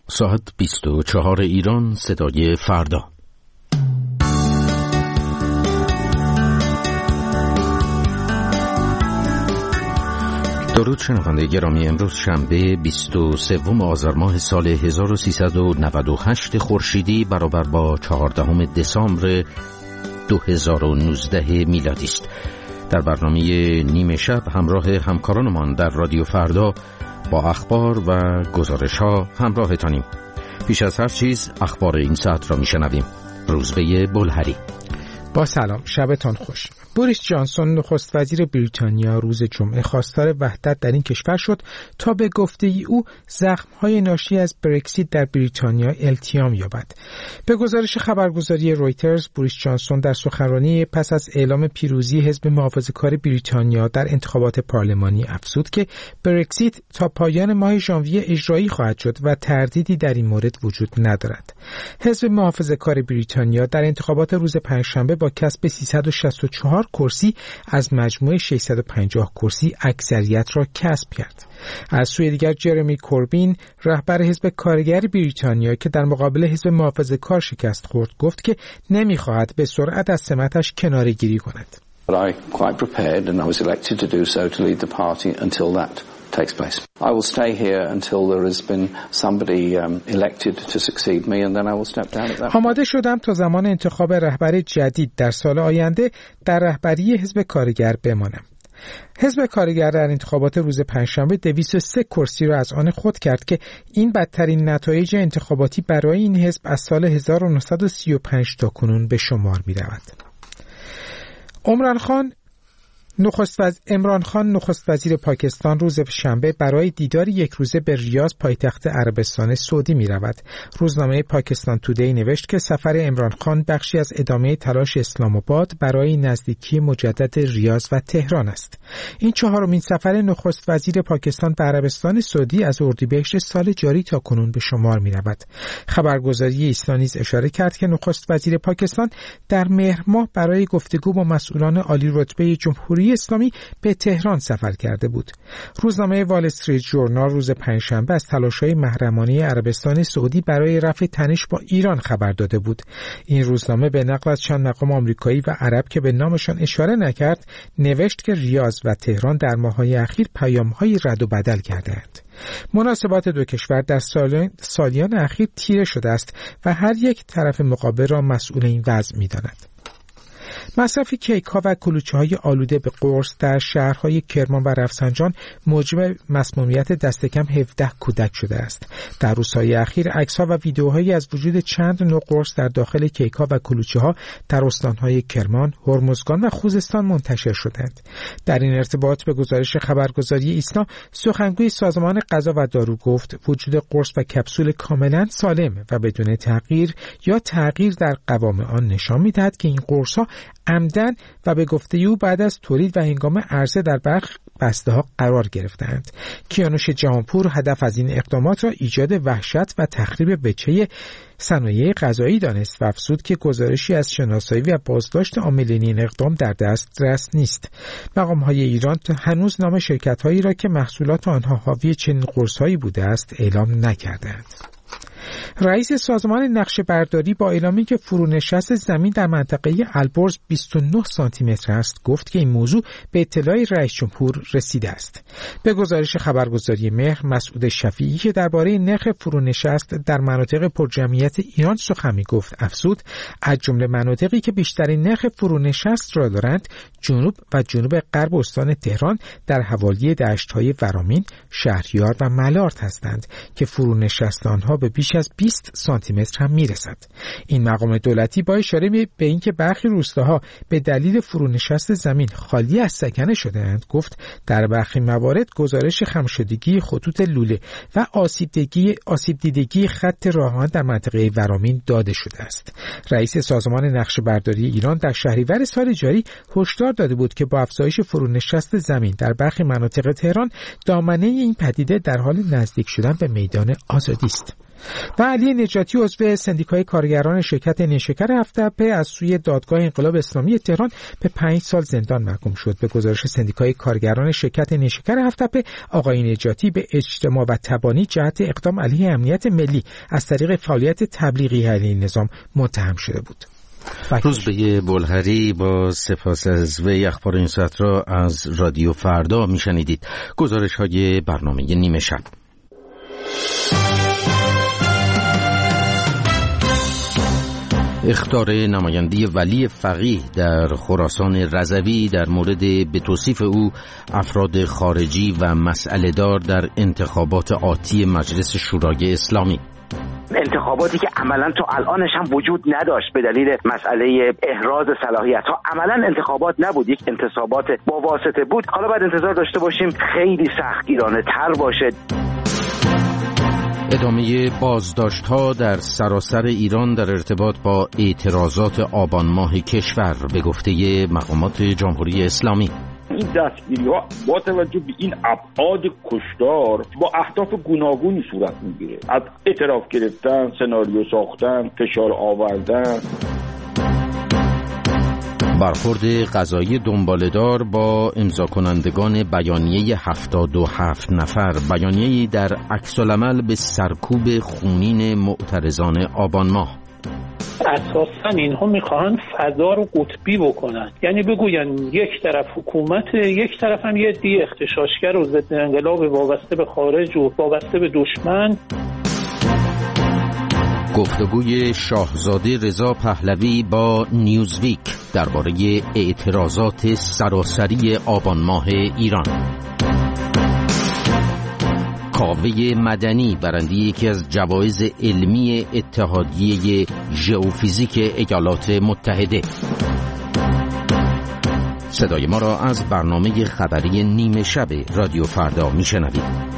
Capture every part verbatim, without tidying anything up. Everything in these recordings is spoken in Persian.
ساعت بیست و چهار ایران، صدای فردا. درود شنونده گرامی، امروز شنبه بیست و سوم آذر ماه سال هزار و سیصد و نود و هشت خورشیدی برابر با چهاردهم دسامبر دو هزار و نوزده میلادی است. در برنامه نیمه شب همراه همکارانمان در رادیو فردا با اخبار و گزارش‌ها همراهتانیم. پیش از هر چیز اخبار این ساعت را میشنویم. روزبه بلهری. با سلام، شبتان خوش. بوریس جانسون نخست وزیر بریتانیا روز جمعه خواستار وحدت در این کشور شد تا به گفته ای او زخم‌های ناشی از برکزیت در بریتانیا التیام یابد. به گزارش خبرگزاری رویترز، بوریس جانسون در سخنرانی پس از اعلام پیروزی حزب محافظه‌کار بریتانیا در انتخابات پارلمانی افزود که برکزیت تا پایان ماه ژانویه اجرایی خواهد شد و تردیدی در این مورد وجود ندارد. حزب محافظه‌کار بریتانیا در انتخابات روز پنجشنبه با کسب سیصد و شصت و چهار کرسی از مجموع ششصد و پنجاه کرسی اکثریت را کسب کرد. از سوی دیگر جرمی کوربین، رهبر حزب کارگر بریتانیا که در مقابل حزب محافظه‌کار شکست خورد، گفت که نمی‌خواهد به سرعت از سمتش کناره‌گیری کند. But I quite prepared and I was elected to do so to lead the party until that takes place. I will stay here until there has been somebody um, elected to succeed me and then I will step down at that. آماده شدم تا زمان انتخاب رهبر جدید در سال آینده در رهبری حزب کارگر بمانم. حزب کارگر در انتخابات روز پنجشنبه دویست و سه کرسی را از آن خود کرد که این بدترین نتایج انتخاباتی برای این حزب از سال هزار و نهصد و سی و پنج تا کنون به شمار می رود. عمران خان نخست وز... عمران خان نخست وزیر پاکستان روز شنبه برای دیدار یک روزه به ریاض پایتخت عربستان سعودی می رود. روزنامه پاکستان تودی نوشت که سفر عمران خان بخشی از ادامه تلاش اسلام آباد برای نزدیکی مجدد ریاض و تهران است. این چهارمین سفر نخست وزیر پاکستان به عربستان سعودی از اردیبهشت سال جاری تا کنون به شمار می رود. خبرگزاری ایسنا نیز اشاره کرد که نخست وزیر پاکستان در مهر ماه برای گفتگو با مسئولان عالی رتبه جمهوری اسلامی به تهران سفر کرده بود. روزنامه وال استریت ژورنال روز پنجشنبه از تلاش‌های محرمانه عربستان سعودی برای رفع تنش با ایران خبر داده بود. این روزنامه به نقل از چند مقام آمریکایی و عرب که به نامشان اشاره نکرد، نوشت که ریاض و تهران در ماه‌های اخیر پیام‌های رد و بدل کردند. مناسبات دو کشور در سال... سالیان اخیر تیره شده است و هر یک طرف مقابل را مسئول این وضع می‌داند. مصرف کیک‌ها و کلوچه‌های آلوده به قرص در شهرهای کرمان و رفسنجان موجب مسمومیت دست کم هفده کودک شده است. در روزهای اخیر عکس‌ها و ویدیوهایی از وجود چند نوع قرص در داخل کیک‌ها و کلوچه‌ها در استان‌های کرمان، هرمزگان و خوزستان منتشر شدند. در این ارتباط به گزارش خبرگزاری ایسنا، سخنگوی سازمان غذا و دارو گفت وجود قرص و کپسول کاملاً سالم و بدون تغییر یا تغییر در قوام آن نشان می‌دهد که این قرص‌ها عمدن و به گفته او بعد از تولید و هنگام عرضه در برخی بسته‌ها قرار گرفتند. کیانوش جهانپور هدف از این اقدامات را ایجاد وحشت و تخریب وجهه صنایع غذایی دانست و افزود که گزارشی از شناسایی و بازداشت عاملین این اقدام در دسترس نیست. مقام‌های ایران هنوز نام شرکت‌هایی را که محصولات آنها حاوی چنین قرص‌هایی بوده است اعلام نکردند. رئیس سازمان نقشه برداری با اعلامی که فرونشست زمین در منطقه البرز بیست و نه سانتی متر است، گفت که این موضوع به اطلاع رئیس جمهور رسیده است. به گزارش خبرگزاری مهر، مسعود شفیعی که درباره نرخ فرونشست در مناطق پرجمعیت ایران سخن می‌گفت، افزود از جمله مناطقی که بیشترین نرخ فرونشست را دارند، جنوب و جنوب غرب استان تهران در حوالی دشت‌های ورامین، شهریار و ملارد هستند که فرونشست آنها به بیش از بیست سانتی متر هم میرسد. این مقام دولتی با اشاره به اینکه برخی روستاها به دلیل فرونشست زمین خالی از سکنه شده‌اند، گفت در برخی موارد گزارش خم‌شدگی خطوط لوله و آسیب دیدگی آسیب دیدگی خط راهان در منطقه ورامین داده شده است. رئیس سازمان نقشه برداری ایران در شهریور سال جاری هشدار داده بود که با افزایش فرونشست زمین در برخی مناطق تهران، دامنه این پدیده در حال نزدیک شدن به میدان آزادی است. و علی نجاتی عضو سندیکای کارگران شرکت نیشکر هفت‌تپه از سوی دادگاه انقلاب اسلامی تهران به پنج سال زندان محکوم شد. به گزارش سندیکای کارگران شرکت نیشکر هفت‌تپه، آقای نجاتی به اجتماع و تبانی جهت اقدام علیه امنیت ملی از طریق فعالیت تبلیغی علیه نظام متهم شده بود. روزبه بلهری با سپاس از وی اخبار این ساعت را از رادیو فردا میشنیدید. گزارش های برنامه نیمه شب. اخطار نماینده ولی فقیه در خراسان رضوی در مورد به توصیف او افراد خارجی و مسئله دار در انتخابات آتی مجلس شورای اسلامی. انتخاباتی که عملاً تا الانش هم وجود نداشت به دلیل مسئله احراز صلاحیت ها، عملاً انتخابات نبود، یک انتصابات با واسطه بود. حالا باید انتظار داشته باشیم خیلی سختگیرانه تر باشه. ادامه بازداشت‌ها در سراسر ایران در ارتباط با اعتراضات آبان ماه کشور به گفته مقامات جمهوری اسلامی. این دستگیری‌ها با توجه به این ابعاد کشتار با اهداف گوناگونی صورت می‌گیره، از اعتراف گرفتن، سناریو ساختن، فشار آوردن. برخورد قضایی دنباله‌دار با امضا کنندگان بیانیه هفتاد و هفت نفر، بیانیه‌ای در عکس‌العمل به سرکوب خونین معترضان آبان ماه. اساساً اینها میخواهن فضا رو قطبی بکنن، یعنی بگوین یک طرف حکومت، یک طرف هم یه دی اغتشاشگر و ضد انقلاب وابسته به خارج و وابسته به دشمن. گفتگوی شاهزاده رضا پهلوی با نیوزویک درباره اعتراضات سراسری آبان ماه ایران. کاوه مدنی برنده یکی از جوایز علمی اتحادیه ژئوفیزیک ایالات متحده. صدای ما را از برنامه خبری نیمه شب رادیو فردا میشنوید.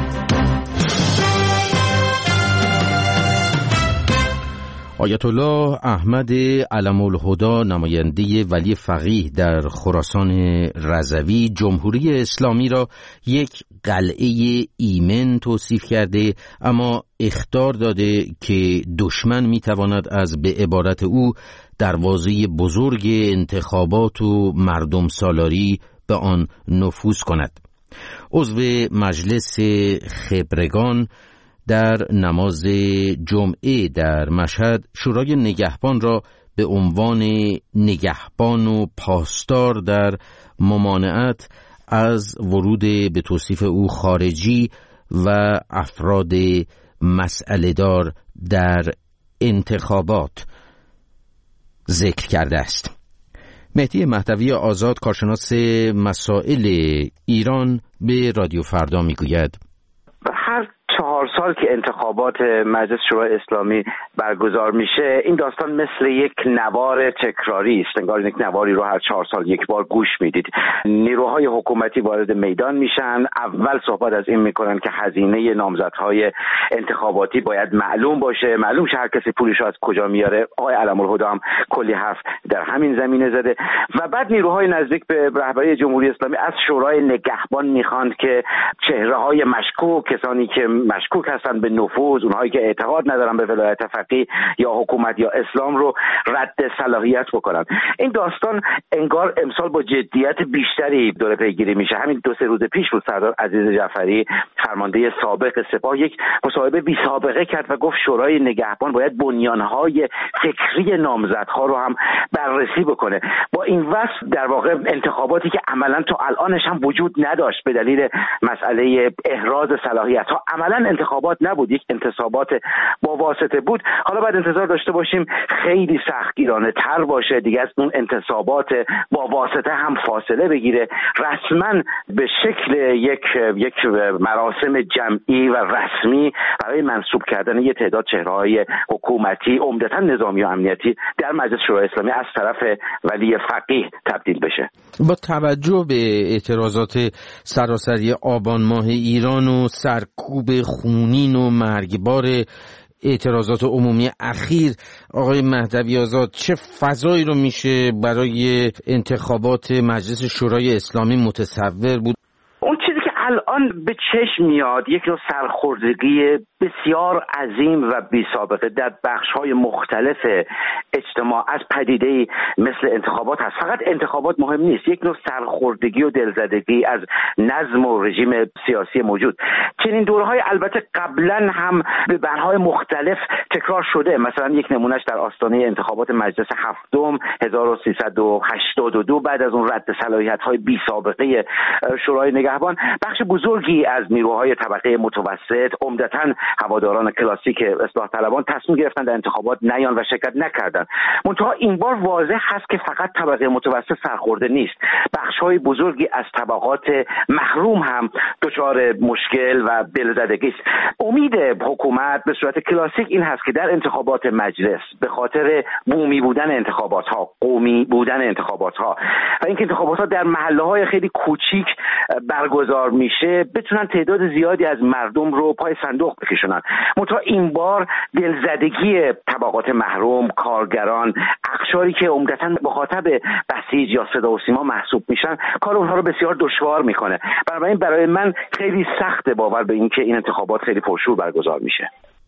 آیت الله احمد علم الهدی نماینده ولی فقیه در خراسان رضوی جمهوری اسلامی را یک قلعه ایمن توصیف کرده، اما اخطار داده که دشمن میتواند از به عبارت او دروازه بزرگ انتخابات و مردم سالاری به آن نفوذ کند. عضو مجلس خبرگان در نماز جمعه در مشهد شورای نگهبان را به عنوان نگهبان و پاسدار در ممانعت از ورود به توصیف او خارجی و افراد مسئله دار در انتخابات ذکر کرده است. مهدی مهدوی آزاد کارشناس مسائل ایران به رادیو فردا میگوید هر چهار سال که انتخابات مجلس شورای اسلامی برگزار میشه این داستان مثل یک نوار تکراری است، انگار یک نواری رو هر چهار سال یک بار گوش میدید. نیروهای حکومتی وارد میدان میشن، اول صحبت از این میکنن که هزینه نامزدهای انتخاباتی باید معلوم باشه، معلوم شه هر کسی پولش از کجا میاره. آقای علم الهدی هم کلی حرف در همین زمینه زده و بعد نیروهای نزدیک به رهبری جمهوری اسلامی از شورای نگهبان میخواند که چهره‌های مشکوک، کسانی که مشکوک هستن به نفوذ، اونهایی که اعتقاد ندارن به ولایت فقیه یا حکومت یا اسلام رو رد صلاحیت بکنن. این داستان انگار امسال با جدیت بیشتری داره پیگیری میشه. همین دو سه روز پیش بود سردار عزیز جعفری فرمانده سابق سپاه یک مصاحبه بی سابقه کرد و گفت شورای نگهبان باید بنیانهای فکری نامزدها رو هم بررسی بکنه. با این وصف در واقع انتخاباتی که عملاً تا الانش هم وجود نداشت به دلیل مسئله احراز صلاحیت ها، عملاً انتخابات نبود، یک انتصابات با واسطه بود. حالا باید انتظار داشته باشیم خیلی سختگیرانه تر باشه دیگه، از اون انتصابات با واسطه هم فاصله بگیره، رسما به شکل یک یک مراسم جمعی و رسمی برای منصوب کردن یه تعداد چهره‌های حکومتی عمدتاً نظامی و امنیتی در مجلس شورای اسلامی از طرف ولی فقیه تبدیل بشه. با توجه به اعتراضات سراسری آبان ماه ایران و سرکوب خونین و مرگبار اعتراضات عمومی اخیر، آقای مهدوی آزاد چه فضایی رو میشه برای انتخابات مجلس شورای اسلامی متصور بود؟ اون چیزی که الان به چشم میاد یک نوع سرخوردگی بسیار عظیم و بی سابقه در بخش‌های مختلف اجتماع از پدیده‌ای مثل انتخابات هست. فقط انتخابات مهم نیست، یک نوع سرخوردگی و دلزدگی از نظم و رژیم سیاسی موجود. چنین دوره‌های البته قبلا هم به بحرهای مختلف تکرار شده. مثلا یک نمونهش در آستانه انتخابات مجلس هفتم هزار و سیصد و هشتاد و دو بعد از اون رد صلاحیت‌های بی سابقه شورای نگهبان، بخش بزرگی از نیروهای طبقه متوسط، عمدتاً هواداران کلاسیک اصلاح طلبان، تصمیم گرفتن در انتخابات نیان و شرکت نکردن. منتها این بار واضح هست که فقط طبقه متوسط سرخورده نیست، بخش‌های بزرگی از طبقات محروم هم دچار مشکل و دلزدگی است. امید حکومت به صورت کلاسیک این هست که در انتخابات مجلس به خاطر بومی بودن انتخابات ها، قومی بودن انتخابات ها و اینکه انتخابات ها در محله های خیلی کوچیک برگزار میشه، بتونن تعداد زیادی از مردم رو پای صندوق بکشونن. منتها این بار دلزدگی طبقات محروم، کارگران، اقشاری که عمدتاً مخاطب بسیج یا صدا و سیما محسوب میشن، کار اونها رو بسیار دشوار میکنه. بنابراین برای من خیلی سخته باور به اینکه این انتخابات خیلی پرشور برگزار میشه.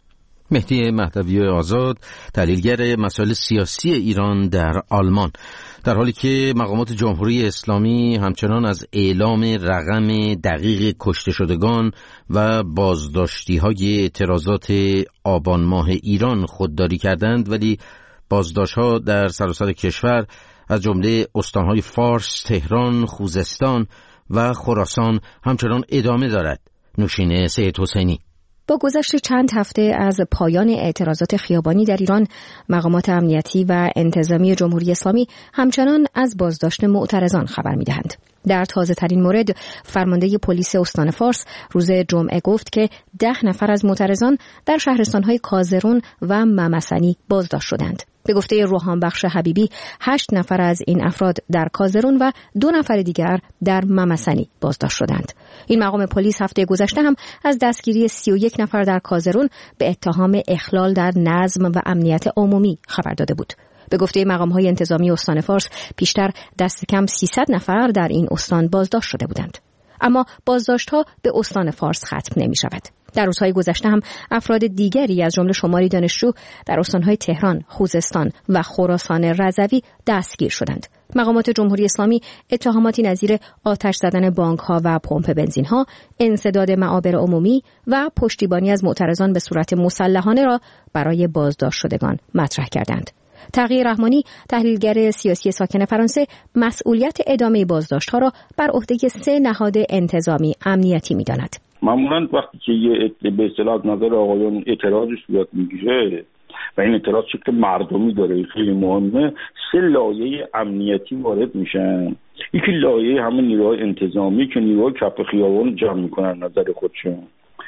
مهدی مهدوی آزاد، تحلیلگر مسائل سیاسی ایران در آلمان، در حالی که مقامات جمهوری اسلامی همچنان از اعلام رقم دقیق کشته شدگان و بازداشتی‌های اعتراضات آبان ماه ایران خودداری کردند، ولی بازداشت‌ها در سراسر کشور از جمله استان‌های فارس، تهران، خوزستان و خراسان همچنان ادامه دارد. نوشین سید حسینی: با گذشت چند هفته از پایان اعتراضات خیابانی در ایران، مقامات امنیتی و انتظامی جمهوری اسلامی همچنان از بازداشت معترضان خبر می‌دهند. در تازه ترین مورد، فرمانده پلیس استان فارس روز جمعه گفت که ده نفر از معترضان در شهرستان‌های کازرون و ممسنی بازداشت شدند. به گفته روحان بخش حبیبی، هشت نفر از این افراد در کازرون و دو نفر دیگر در ممسنی بازداشت شدند. این مقام پلیس هفته گذشته هم از دستگیری سی و یک نفر در کازرون به اتهام اخلال در نظم و امنیت عمومی خبر داده بود. به گفته مقام‌های انتظامی استان فارس، پیشتر دست کم سیصد نفر در این استان بازداشت شده بودند. اما بازداشت‌ها به استان فارس ختم نمی‌شود. در روزهای گذشته هم افراد دیگری از جمله شماری دانشجو در استان‌های تهران، خوزستان و خراسان رضوی دستگیر شدند. مقامات جمهوری اسلامی اتهاماتی نظیر آتش زدن بانک‌ها و پمپ بنزین‌ها، انسداد معابر عمومی و پشتیبانی از معترضان به صورت مسلحانه را برای بازداشت شدگان مطرح کردند. تقی رحمانی، تحلیلگر سیاسی ساکن فرانسه، مسئولیت ادامه بازداشت‌ها را بر عهده سه نهاد انتظامی امنیتی می‌داند. معمولاً وقتی که یه به اصطلاح نظر آقایان اعتراضی صورت میگیره و این اعتراض شکل مردمی داره، خیلی مهمه، سه لایه امنیتی وارد میشن. یکی لایه همه نیروهای انتظامی که نیروهای کف خیابان جمع میکنن نظر خودشون،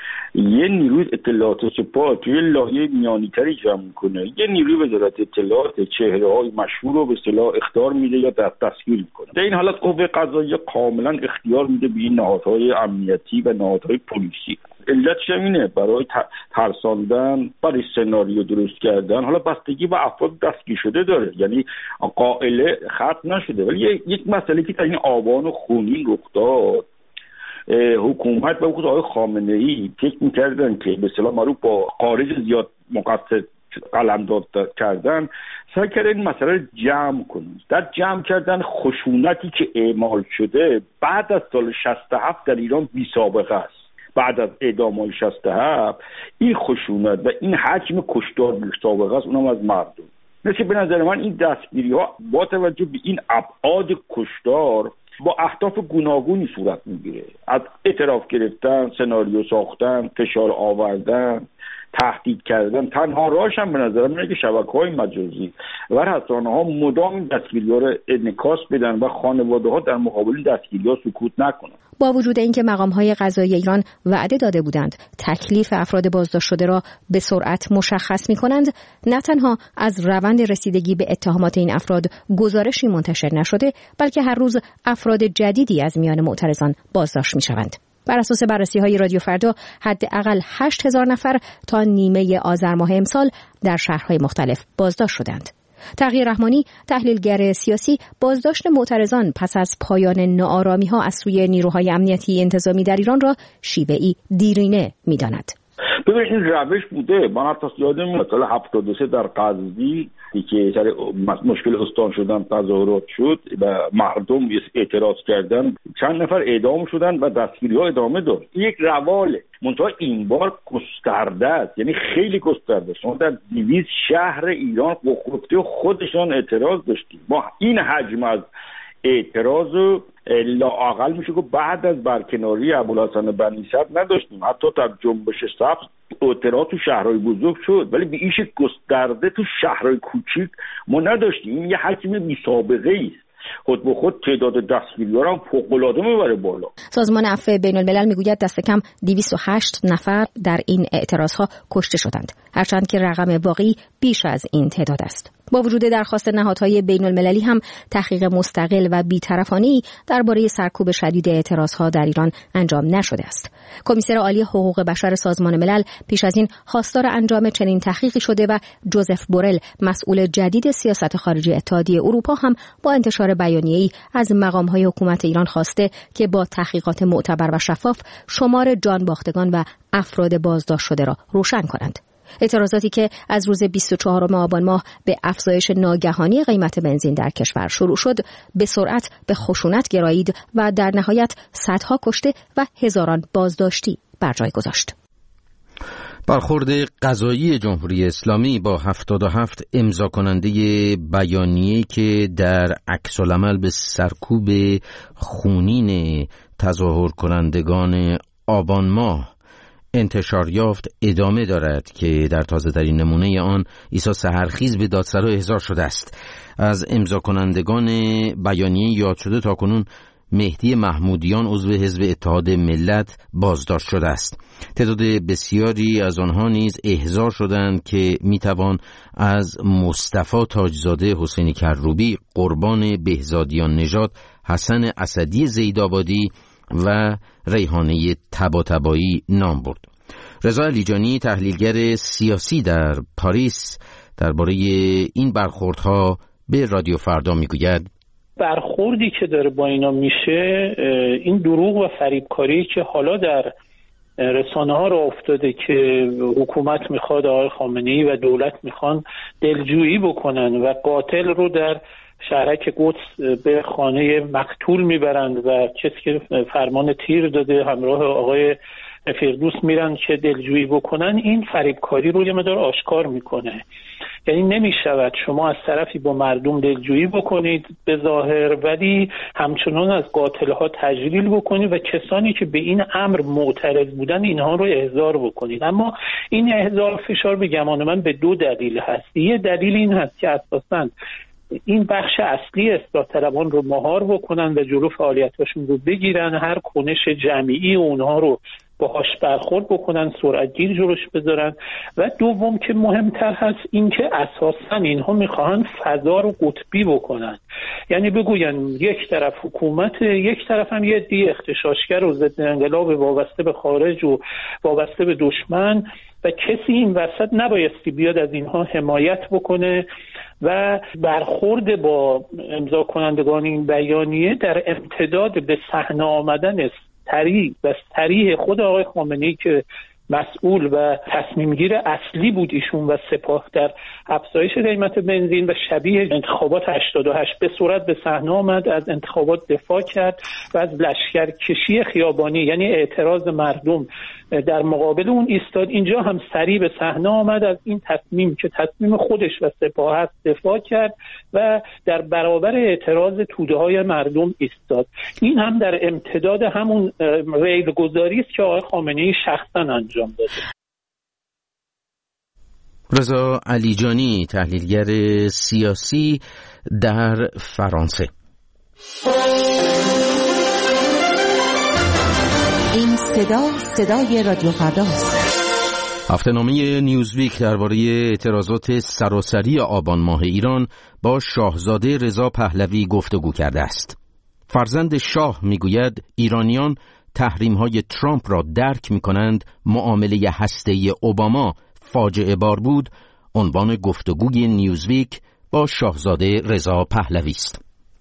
یه نیروی اطلاعات و سپاه توی لایه میانی‌تری جمع میکنه، یه نیروی وزارت اطلاعات چهره‌های مشهور رو به اصطلاح اخطار میده یا در دستگیر میکنه. در این حالت قوه قضاییه کاملا اختیار میده به این نهادهای امنیتی و نهادهای پلیسی. علتش اینه برای ترساندن، برای سناریو درست کردن. حالا بستگی به افراد دستگیر شده داره، یعنی قائله ختم نشده، ولی یک مسئله که در این آبان و خونین رخ داد، حکومت و خود آقای خامنه‌ای فکر می‌کردن که به اصطلاح معروف با خارج زیاد مقصد قلمداد کردن، سعی کردن این مسئله رو جمع کنن. در جمع کردن خشونتی که اعمال شده بعد از سال شصت و هفت در ایران بی سابقه است. بعد از اعدام‌های شصت و هفت این خشونت و این حجم کشتار بی سابقه است، اونم از مردم. مثل به نظر من این دستگیری‌ها با توجه به این ابعاد کشتار با اهداف گوناگونی صورت میگیره، از اعتراف گرفتن، سناریو ساختن، فشار آوردن، تهدید کردن. تنها راهش هم به نظر من اینه که شبکه‌های مجازی و رسانه‌ها مدام این دستگیری‌ها رو انعکاس بدن و خانواده‌ها در مقابل دستگیری‌ها سکوت نکنن. با وجود اینکه مقام‌های قضایی ایران وعده داده بودند تکلیف افراد بازداشت شده را به سرعت مشخص می‌کنند، نه تنها از روند رسیدگی به اتهامات این افراد گزارشی منتشر نشده، بلکه هر روز افراد جدیدی از میان معترضان بازداشت می‌شوند. بر اساس بررسی‌های رادیو فردا، حداقل هشت هزار نفر تا نیمه آذر ماه امسال در شهرهای مختلف بازداشت شدند. تقی رحمانی، تحلیلگر سیاسی، بازداشت معترضان پس از پایان ناآرامی‌ها از سوی نیروهای امنیتی انتظامی در ایران را شیوه‌ای دیرینه می‌داند. ببینید این روش بوده. من حتی یادم میاد سال هفتاد و سه در قزوین که سر مشکل استان شدن تظاهرات شد و مردم اعتراض کردن، چند نفر اعدام شدن و دستگیری‌ها ادامه داشت. یک رواله، منتها این بار گسترده است، یعنی خیلی گسترده. شما در دویست شهر ایران با خودی خودشان اعتراض داشتیم. ما این حجم از اعتراض و لااقل میشه که بعد از برکناری ابوالحسن بنی صدر نداشتیم. حتی در جنبش سبز اعتراض تو شهرهای بزرگ شد، ولی به ایش گسترده تو شهرهای کوچیک ما نداشتیم. این یه حجم بی سابقه است. خود به خود تعداد دستگیری‌ها هم فوق‌العاده میبره بالا. سازمان عفو بین‌الملل میگوید دست کم دویست و هشت نفر در این اعتراضها کشته شدند، هرچند که رقم واقعی بیش از این تعداد است. با وجود درخواست نهادهای بین‌المللی هم تحقیق مستقل و بی‌طرفانه‌ای درباره سرکوب شدید اعتراضها در ایران انجام نشده است. کمیسر عالی حقوق بشر سازمان ملل پیش از این خواستار انجام چنین تحقیقی شده و جوزف بورل، مسئول جدید سیاست خارجی اتحادیه اروپا، هم با انتشار بیانیه‌ای از مقام‌های حکومت ایران خواسته که با تحقیقات معتبر و شفاف شمار جان باختگان و افراد بازداشت شده را روشن کنند. اعتراضاتی که از روز بیست و چهارم آبان ماه به افزایش ناگهانی قیمت بنزین در کشور شروع شد، به سرعت به خشونت گرایید و در نهایت صدها کشته و هزاران بازداشتی بر جای گذاشت. برخورد قضایی جمهوری اسلامی با هفتاد و هفت امضا کننده بیانیه‌ای که در عکس‌العمل به سرکوب خونین تظاهر کنندگان آبان ماه انتشار یافت ادامه دارد که در تازه ترین نمونه آن عیسی سحرخیز به دادسرا احضار شده است. از امضا کنندگان بیانیه یاد شده تاکنون مهدی محمودیان عضو حزب اتحاد ملت بازداشت شده است. تعداد بسیاری از آنها نیز احضار شدند که میتوان از مصطفی تاجزاده حسینی کروبی، قربان بهزادیان نژاد، حسن اسدی زیدآبادی و ریحانه طباطبایی نام برد. رضا علیجانی، تحلیلگر سیاسی در پاریس، درباره این برخوردها به رادیو فردا میگوید برخوردی که داره با اینا میشه، این دروغ و فریبکاری که حالا در رسانه ها را افتاده که حکومت میخواد، آقای خامنه‌ای و دولت میخوان دلجویی بکنن و قاتل رو در شهرک قدس به خانه مقتول میبرند و کسی که فرمان تیر داده همراه آقای فردوس میرن که دلجویی بکنن، این فریبکاری رو یه مقدار آشکار میکنه. یعنی نمیشود شما از طرفی با مردم دلجویی بکنید به ظاهر، ولی همچنان از قاتلها تجلیل بکنید و کسانی که به این امر معترض بودن اینها رو احضار بکنید. اما این احضار فشار به گمان من به دو دلیل هست. یه دلیل این هست که اساساً این بخش اصلی اصلاح طلبان رو مهار بکنن و جلو فعالیتاشون رو بگیرن، هر کنش جمعی اونها رو باهاش برخورد بکنن، سرعتگیر جلوش بذارن. و دوم که مهمتر هست این که اساساً اینها میخواهن فضا رو قطبی بکنن، یعنی بگوین یک طرف حکومت، یک طرف هم یه دی اغتشاشگر و ضد انقلاب وابسته به خارج و وابسته به دشمن و کسی این وسط نبایستی بیاد از اینها حمایت بکنه. و برخورد با امضا کنندگان این بیانیه در امتداد به صحنه آمدن صریح و صریح خود آقای خامنه‌ای که مسئول و تصمیمگیر اصلی بود ایشون و سپاه در افزایش قیمت بنزین و شبیه انتخابات هشتاد و هشت به صورت به صحنه آمد، از انتخابات دفاع کرد و از لشکرکشی خیابانی یعنی اعتراض مردم در مقابل اون ایستاد. اینجا هم سریع به صحنه آمد، از این تصمیم که تصمیم خودش و سپاه هست دفاع کرد و در برابر اعتراض توده‌های مردم ایستاد. این هم در امتداد همون ریلگذاری است که آقای خامنه‌ای شخصا انجام داده. رضا علیجانی، تحلیلگر سیاسی در فرانسه. این صدا صدای رادیو فرداست. هفته‌نامه نیوزویک درباره اعتراضات سراسری آبان ماه ایران با شاهزاده رضا پهلوی گفتگو کرده است. فرزند شاه میگوید ایرانیان تحریم‌های ترامپ را درک می‌کنند، معامله هسته‌ای اوباما فاجعه بار بود. عنوان گفتگوی نیوزویک با شاهزاده رضا پهلوی است.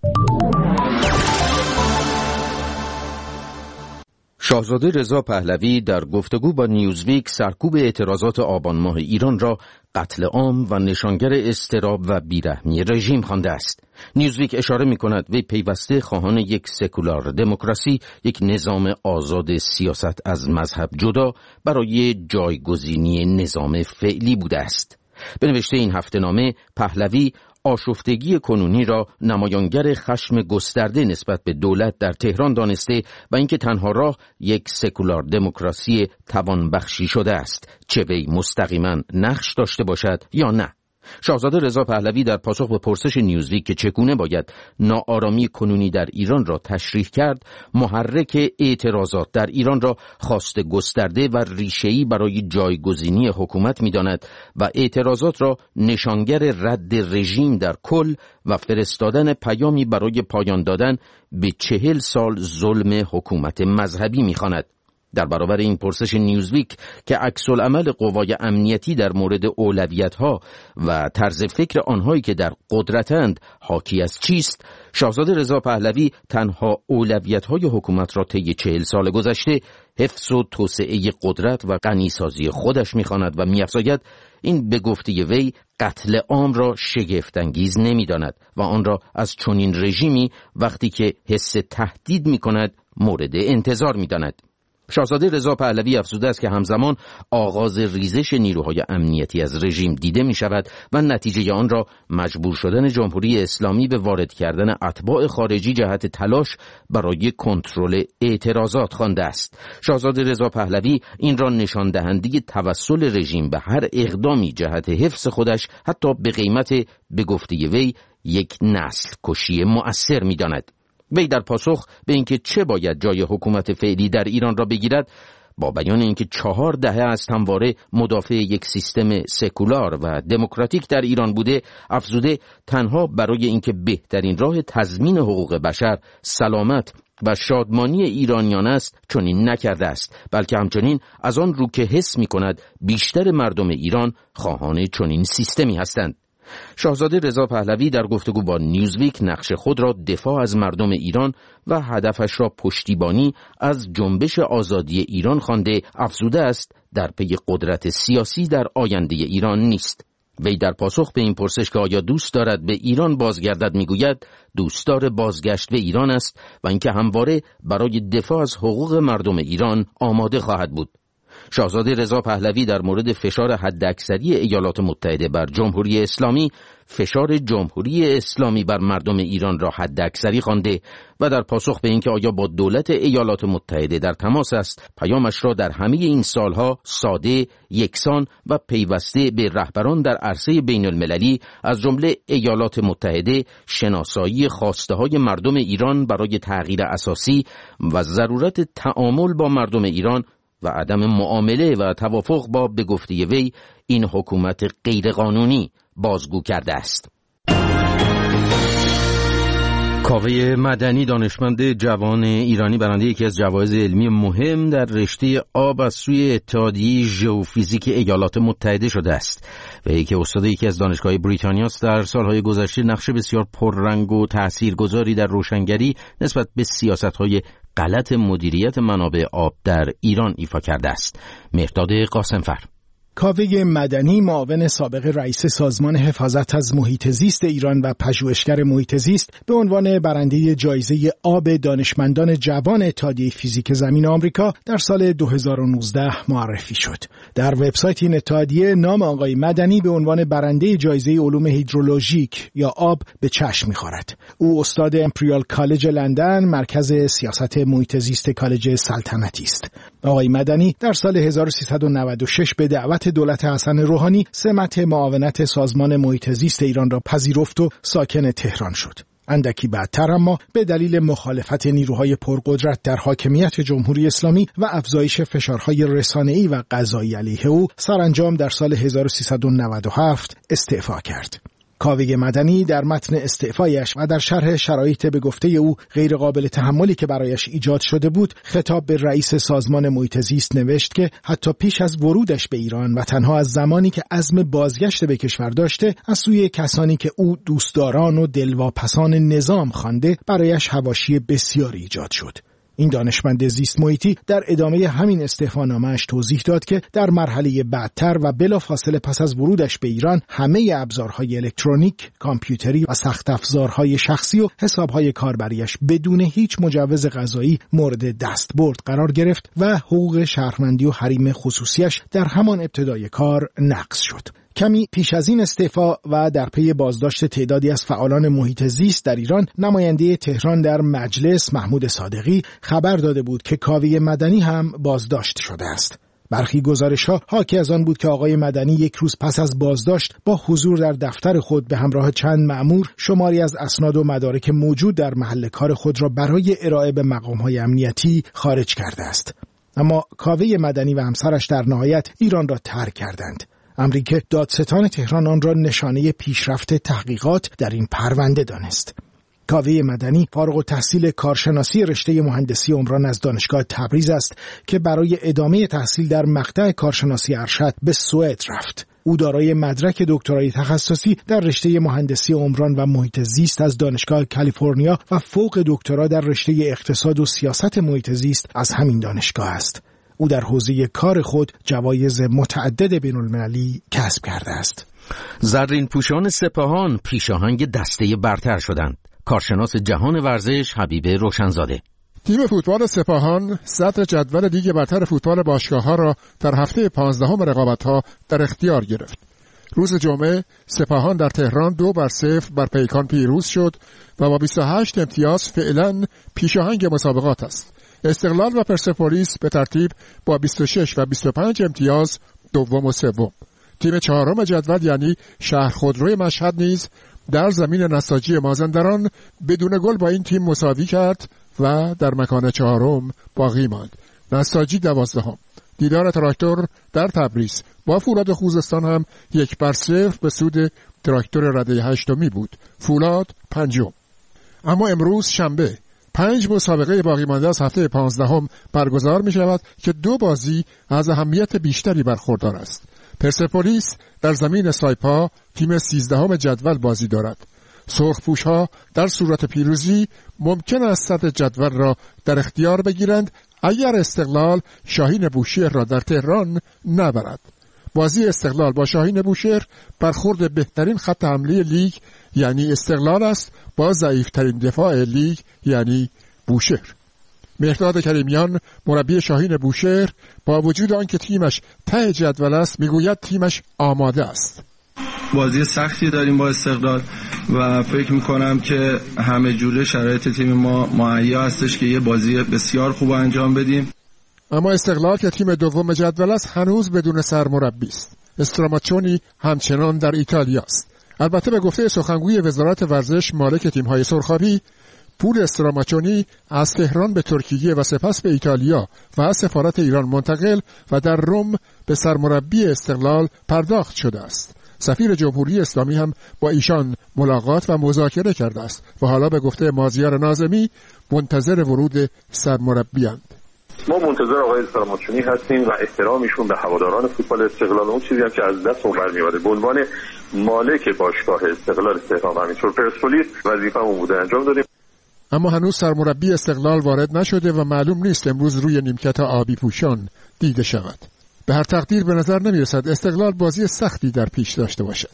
شاهزاده رضا پهلوی در گفتگو با نیوزویک سرکوب اعتراضات آبان ماه ایران را قتل عام و نشانگر اضطراب و بیرحمی رژیم خوانده است. نیوزویک اشاره می کند وی پیوسته خواهان یک سکولار دموکراسی، یک نظام آزاد سیاست از مذهب جدا برای جایگزینی نظام فعلی بوده است. به نوشته این هفته‌نامه، پهلوی آشفتگی کنونی را نمایانگر خشم گسترده نسبت به دولت در تهران دانسته و اینکه تنها راه یک سکولار دموکراسی توانبخشی شده است، چه وی مستقیما نقش داشته باشد یا نه. شاهزاده رضا پهلوی در پاسخ به پرسش نیوزویک که چگونه باید ناآرامی کنونی در ایران را تشریح کرد، محرک اعتراضات در ایران را خواست گسترده و ریشه‌ای برای جایگزینی حکومت می‌داند و اعتراضات را نشانگر رد رژیم در کل و فرستادن پیامی برای پایان دادن به چهل سال ظلم حکومت مذهبی می‌خواند. در برابر این پرسش نیوزویک که عکس‌العمل قوای امنیتی در مورد اولویت‌ها و طرز فکر آنهایی که در قدرتند حاکی از چیست، شاهزاده رضا پهلوی تنها اولویت‌های حکومت را طی چهل سال گذشته حفظ و توسعه قدرت و غنیسازی خودش می‌خواند و می‌افزاید این به گفته وی قتل عام را شگفت‌انگیز نمی‌داند و آن را از چنین رژیمی وقتی که حس تهدید می‌کند مورد انتظار می‌داند. شاهزاده رضا پهلوی افزوده است که همزمان آغاز ریزش نیروهای امنیتی از رژیم دیده می شود و نتیجه آن را مجبور شدن جمهوری اسلامی به وارد کردن اتباع خارجی جهت تلاش برای کنترل اعتراضات خوانده است. شاهزاده رضا پهلوی این را نشان دهنده توسل رژیم به هر اقدامی جهت حفظ خودش، حتی به قیمت به گفته وی یک نسل کشی مؤثر می داند. وی در پاسخ به اینکه چه باید جای حکومت فعلی در ایران را بگیرد، با بیان اینکه چهار دهه است همواره مدافع یک سیستم سکولار و دموکراتیک در ایران بوده، افزوده تنها برای اینکه بهترین راه تضمین حقوق بشر، سلامت و شادمانی ایرانیان است چنین نکرده است، بلکه همچنین از آن رو که حس می کند بیشتر مردم ایران خواهان چنین سیستمی هستند. شاهزاده رضا پهلوی در گفتگو با نیوزویک نقش خود را دفاع از مردم ایران و هدفش را پشتیبانی از جنبش آزادی ایران خوانده، افزوده است در پی قدرت سیاسی در آینده ایران نیست. وی در پاسخ به این پرسش که آیا دوست دارد به ایران بازگردد میگوید دوستدار بازگشت به ایران است و اینکه همواره برای دفاع از حقوق مردم ایران آماده خواهد بود. شاهزاده رضا پهلوی در مورد فشار حداکثری ایالات متحده بر جمهوری اسلامی، فشار جمهوری اسلامی بر مردم ایران را حداکثری خوانده و در پاسخ به اینکه آیا با دولت ایالات متحده در تماس است، پیامش را در همه این سالها ساده، یکسان و پیوسته به رهبران در عرصه بین المللی از جمله ایالات متحده شناسایی خواسته‌های مردم ایران برای تغییر اساسی و ضرورت تعامل با مردم ایران و عدم معامله و توافق با به گفته وی این حکومت غیرقانونی بازگو کرده است. کاوه مدنی، دانشمند جوان ایرانی، برنده یکی از جوایز علمی مهم در رشته آب از سوی اتحادیه ژئوفیزیک ایالات متحده شده است و یکی استاد یکی از دانشگاه بریتانیا است. در سالهای گذشته نقش بسیار پررنگ و تاثیرگذاری در روشنگری نسبت به سیاست‌های غلط مدیریت منابع آب در ایران ایفا کرده است. مهرداد قاسمفر. کاوه مدنی، معاون سابق رئیس سازمان حفاظت از محیط زیست ایران و پژوهشگر محیط زیست، به عنوان برنده جایزه آب دانشمندان جوان اتحادیه فیزیک زمین آمریکا در سال دو هزار و نوزده معرفی شد. در وبسایت این اتحادیه نام آقای مدنی به عنوان برنده جایزه علوم هیدرولوژیک یا آب به چشم می‌خورد. او استاد امپریال کالج لندن، مرکز سیاست محیط زیست کالج سلطنتی است. آقای مدنی در سال هزار و سیصد و نود و شش به دعوت دولت حسن روحانی سمت معاونت سازمان محیط زیست ایران را پذیرفت و ساکن تهران شد. اندکی بعدتر اما به دلیل مخالفت نیروهای پرقدرت در حاکمیت جمهوری اسلامی و افزایش فشارهای رسانه‌ای و قضایی علیه او، سرانجام در سال هزار و سیصد و نود و هفت استعفا کرد. کاوه مدنی در متن استعفایش و در شرح شرایط به گفته او غیر قابل تحملی که برایش ایجاد شده بود، خطاب به رئیس سازمان محیط زیست نوشت که حتی پیش از ورودش به ایران و تنها از زمانی که عزم بازگشت به کشور داشته، از سوی کسانی که او دوستداران و دلواپسان نظام خوانده برایش حواشی بسیاری ایجاد شد. این دانشمند زیست محیطی در ادامه همین استعفانامه‌اش توضیح داد که در مرحله بعدتر و بلافاصله پس از ورودش به ایران همه ابزارهای الکترونیک، کامپیوتری و سخت افزارهای شخصی و حسابهای کاربریش بدون هیچ مجوز قضایی مورد دستبرد قرار گرفت و حقوق شهروندی و حریم خصوصیش در همان ابتدای کار نقض شد. کمی پیش از این استعفا و در پی بازداشت تعدادی از فعالان محیط زیست در ایران، نماینده تهران در مجلس محمود صادقی خبر داده بود که کاوه مدنی هم بازداشت شده است. برخی گزارش‌ها حاکی از آن بود که آقای مدنی یک روز پس از بازداشت با حضور در دفتر خود به همراه چند مأمور شماری از اسناد و مدارک موجود در محل کار خود را برای ارائه به مقام‌های امنیتی خارج کرده است. اما کاوه مدنی و همسرش در نهایت ایران را ترک کردند. امری که دادستان تهران آن را نشانه پیشرفت تحقیقات در این پرونده دانست. کاوه مدنی فارغ التحصیل کارشناسی رشته مهندسی عمران از دانشگاه تبریز است که برای ادامه تحصیل در مقطع کارشناسی ارشد به سوئد رفت. او دارای مدرک دکترای تخصصی در رشته مهندسی عمران و محیط زیست از دانشگاه کالیفرنیا و فوق دکترا در رشته اقتصاد و سیاست محیط زیست از همین دانشگاه است. او در حوزه کار خود جوایز متعدد بین‌المللی کسب کرده است. زرین پوشان سپاهان پیشاهنگ دسته برتر شدند. کارشناس جهان ورزش حبیب روشنزاده: تیم فوتبال سپاهان صدر جدول لیگ برتر فوتبال باشگاه‌ها را در هفته پانزدهم رقابت‌ها در اختیار گرفت. روز جمعه سپاهان در تهران دو بر صفر بر پیکان پیروز شد و با بیست و هشت امتیاز فعلا پیشاهنگ مسابقات است. استقلال و پرسپولیس به ترتیب با بیست و شش و بیست و پنج امتیاز دوم و سوم. تیم چهارم جدول یعنی شهر خودروی مشهد نیز در زمین نساجی مازندران بدون گل با این تیم مساوی کرد و در مکان چهارم باقی ماند. نساجی دوازدهم. دیدار تراکتور در تبریز با فولاد خوزستان هم یک بر صفر به سود تراکتور رده هشتمی بود. فولاد پنجم. اما امروز شنبه پنج مسابقه باقی مانده از هفته پانزدهم برگزار می شود که دو بازی از اهمیت بیشتری برخوردار است. پرسپولیس در زمین سایپا تیم سیزدهم جدول بازی دارد. سرخپوش‌ها در صورت پیروزی ممکن است صدر جدول را در اختیار بگیرند اگر استقلال شاهین بوشهر را در تهران نبرد. بازی استقلال با شاهین بوشهر برخورد بهترین خط حمله لیگ یعنی استقلال است با ضعیفترین دفاع لیگ یعنی بوشهر. مهرداد کریمیان مربی شاهین بوشهر با وجود آنکه تیمش ته جدول است میگوید تیمش آماده است. بازی سختی داریم با استقلال و فکر میکنم که همه جوره شرایط تیم ما مهیا هستش که یه بازی بسیار خوب انجام بدیم. اما استقلال که تیم دوم جدول است هنوز بدون سرمربی است. استراماچونی همچنان در ایتالیا است. البته به گفته سخنگوی وزارت ورزش مالک تیم‌های سرخابی، پول استراماچونی از تهران به ترکیه و سپس به ایتالیا و از سفارت ایران منتقل و در روم به سرمربی استقلال پرداخت شده است. سفیر جمهوری اسلامی هم با ایشان ملاقات و مذاکره کرده است و حالا به گفته مازیار ناظمی منتظر ورود سرمربی‌اند. ما منتظر آقای استراماچونی هستیم و احترامیشون به هواداران فوتبال استقلال، اون چیزی هم که از دستمون برمیاد به عنوان مالک باشگاه استقلال تهران همینطور پرسپولیس وظیفه‌مون بوده انجام دادیم. اما هنوز سرمربی استقلال وارد نشده و معلوم نیست امروز روی نیمکت آبی پوشان دیده شود. به هر تقدیر به نظر نمیرسد استقلال بازی سختی در پیش داشته باشد.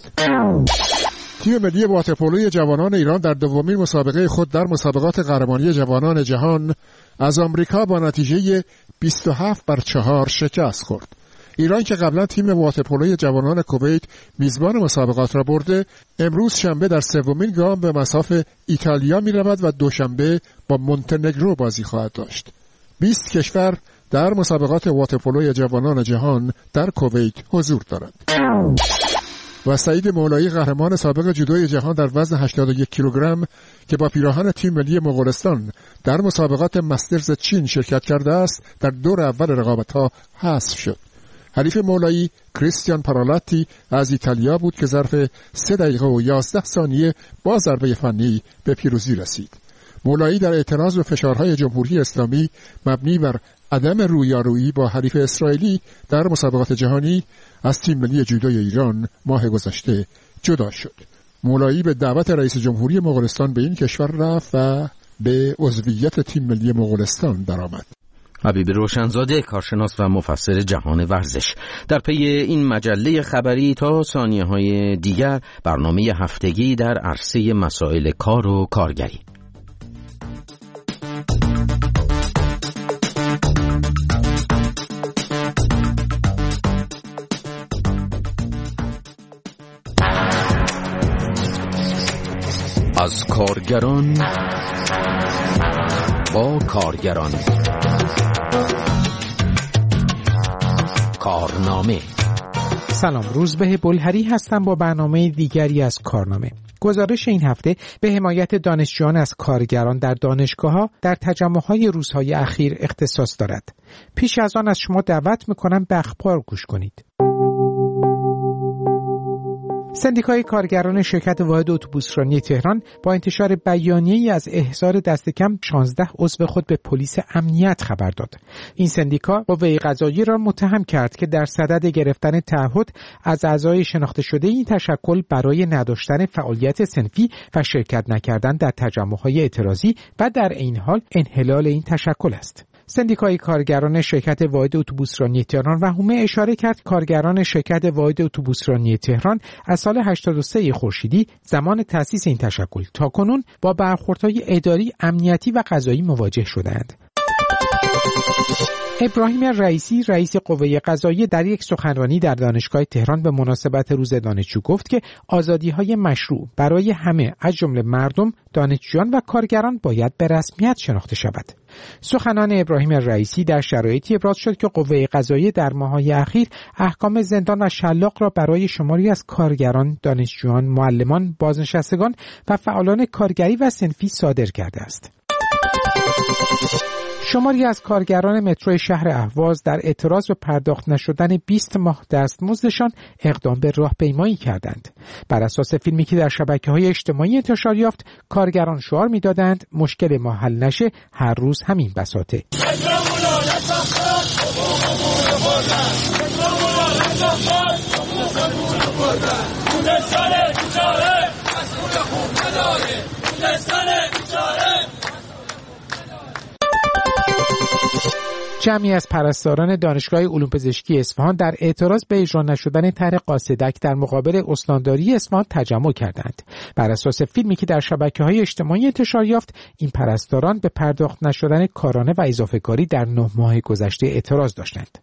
تیم ملی واترپولوی جوانان ایران در دومین مسابقه خود در مسابقات قهرمانی جوانان جهان از آمریکا با نتیجه بیست و هفت بر چهار شکست خورد. ایران که قبلا تیم واترپولوی جوانان کویت میزبان مسابقات را برده، امروز شنبه در سومین گام به مصاف ایتالیا می رود و دوشنبه با مونتنگرو بازی خواهد داشت. بیست کشور در مسابقات واترپولوی جوانان جهان در کویت حضور دارند. و سعید مولایی قهرمان سابق جودوی جهان در وزن هشتاد و یک کیلوگرم که با پیراهن تیم ملی مغولستان در مسابقات مسترز چین شرکت کرده است در دور اول رقابت‌ها حذف شد. حریف مولایی کریستیان پارالاتی از ایتالیا بود که ظرف سه دقیقه و یازده ثانیه با ضربه فنی به پیروزی رسید. مولایی در اعتراض به فشارهای جمهوری اسلامی مبنی بر عدم رویارویی با حریف اسرائیلی در مسابقات جهانی از تیم ملی جودوی ایران ماه گذشته جدا شد. مولایی به دعوت رئیس جمهوری مغولستان به این کشور رفت و به عضویت تیم ملی مغولستان درآمد. حبیب روشنزاده، کارشناس و مفسر جهان ورزش، در پی این مجله خبری تا ثانیه‌های دیگر برنامه هفتگی در عرصه مسائل کار و کارگری. از کارگران با کارگران، کارنامه. سلام، روزبه بلهری هستم با برنامه دیگری از کارنامه. گزارش این هفته به حمایت دانشجویان از کارگران در دانشگاه‌ها در تجمع‌های روزهای اخیر اختصاص دارد. پیش از آن از شما دعوت می‌کنم به اخبار گوش کنید. سندیکای کارگران شرکت واحد اتوبوسرانی تهران با انتشار بیانیه‌ای از احضار دست کم شانزده عضو خود به پلیس امنیت خبر داد. این سندیکا قوه قضاییه را متهم کرد که در صدد گرفتن تعهد از اعضای شناخته شده این تشکل برای نداشتن فعالیت صنفی و شرکت نکردن در تجمع‌های اعتراضی و در این حال انحلال این تشکل است. سندیکای کارگران شرکت واحد اتوبوسرانی تهران و حومه اشاره کرد کارگران شرکت واحد اتوبوسرانی تهران از سال هشتاد و سه خورشیدی زمان تأسیس این تشکل تاکنون با برخوردهای اداری، امنیتی و قضایی مواجه شدند. ابراهیم رئیسی، رئیس قوه قضاییه، در یک سخنرانی در دانشگاه تهران به مناسبت روز دانشجو گفت که آزادی‌های مشروع برای همه از جمله مردم، دانشجویان و کارگران باید به رسمیت شناخته شود. سخنان ابراهیم رئیسی در شرایطی ابراز شد که قوه قضاییه در ماه‌های اخیر احکام زندان و شلاق را برای شماری از کارگران، دانشجویان، معلمان، بازنشستگان و فعالان کارگری و صنفی صادر کرده است. شماری از کارگران مترو شهر اهواز در اعتراض به پرداخت نشدن بیست ماه دستمزدشان اقدام به راهپیمایی کردند. بر اساس فیلمی که در شبکه‌های اجتماعی انتشار یافت، کارگران شعار می‌دادند مشکل ما حل نشه، هر روز همین بساطه. جمعی از پرستاران دانشگاه علوم پزشکی اصفهان در اعتراض به اجرا نشدن طرح قاصدک در مقابل استانداری اصفهان تجمع کردند. بر اساس فیلمی که در شبکه‌های اجتماعی انتشار یافت، این پرستاران به پرداخت نشدن کارانه و اضافه کاری در نه ماه گذشته اعتراض داشتند.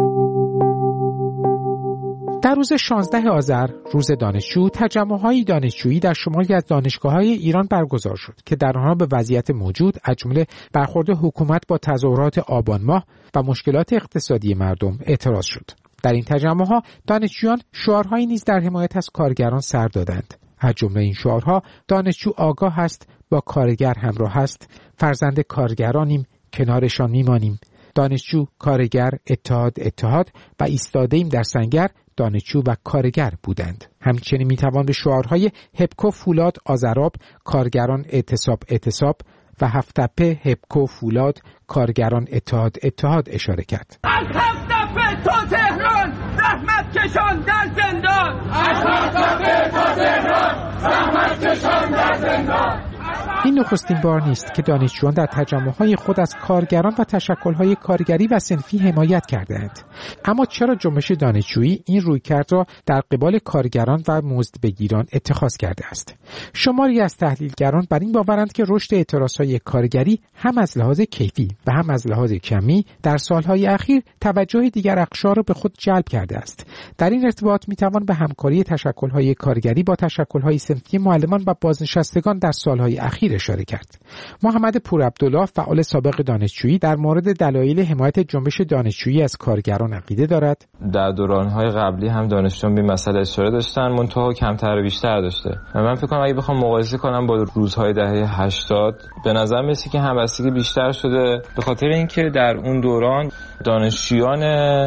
در روز شانزده آذر، روز دانشجو، تجمع‌های دانشجویی در شماری از دانشگاه‌های ایران برگزار شد که در آنها به وضعیت موجود، از جمله برخورد حکومت با تظاهرات آبان ماه و مشکلات اقتصادی مردم اعتراض شد. در این تجمع‌ها دانشجویان شعارهایی نیز در حمایت از کارگران سر دادند. از جمله این شعارها دانشجو آگاه است، با کارگر همراه است، فرزند کارگرانیم، کنارشان میمانیم، دانشجو، کارگر، اتحاد، اتحاد و ایستاده‌ایم در سنگر، دانشجو و کارگر بودند. همچنین میتوان به شعارهای هپکو فولاد آذراب، کارگران اعتصاب اعتصاب و هفت‌تپه هپکو فولاد، کارگران اتحاد اتحاد اشاره کرد. از هفت‌تپه تا تهران زحمت کشان در زندان، از هفت‌تپه تا تهران زحمت کشان در زندان. این نخستین بار نیست که دانشجویان در تجمع‌های خود از کارگران و تشکل‌های کارگری و صنفی حمایت کردند. اما چرا جنبش دانشجویی این رویکرد را در قبال کارگران و مزدبگیران اتخاذ کرده است؟ شماری از تحلیلگران بر این باورند که رشد اعتراض‌های کارگری هم از لحاظ کیفی و هم از لحاظ کمی در سالهای اخیر توجه دیگر اقشار را به خود جلب کرده است. در این ارتباط می‌توان به همکاری تشکل‌های کارگری با تشکل‌های صنفی معلمان و بازنشستگان در سالهای اخیر مسائل اشاره کرد. محمد پورعبدالله فعال سابق دانشجویی در مورد دلایل حمایت جنبش دانشجویی از کارگران عقیده دارد. در دوران‌های قبلی هم دانشجویان به مسئله اشاره داشتن، منتها کمتر و بیشتر داشته. من فکر کنم اگه بخوام مقایسه کنم با روزهای دهه هشتاد، به نظر میاد که همبستگی بیشتر شده، به خاطر اینکه در اون دوران دانشجویان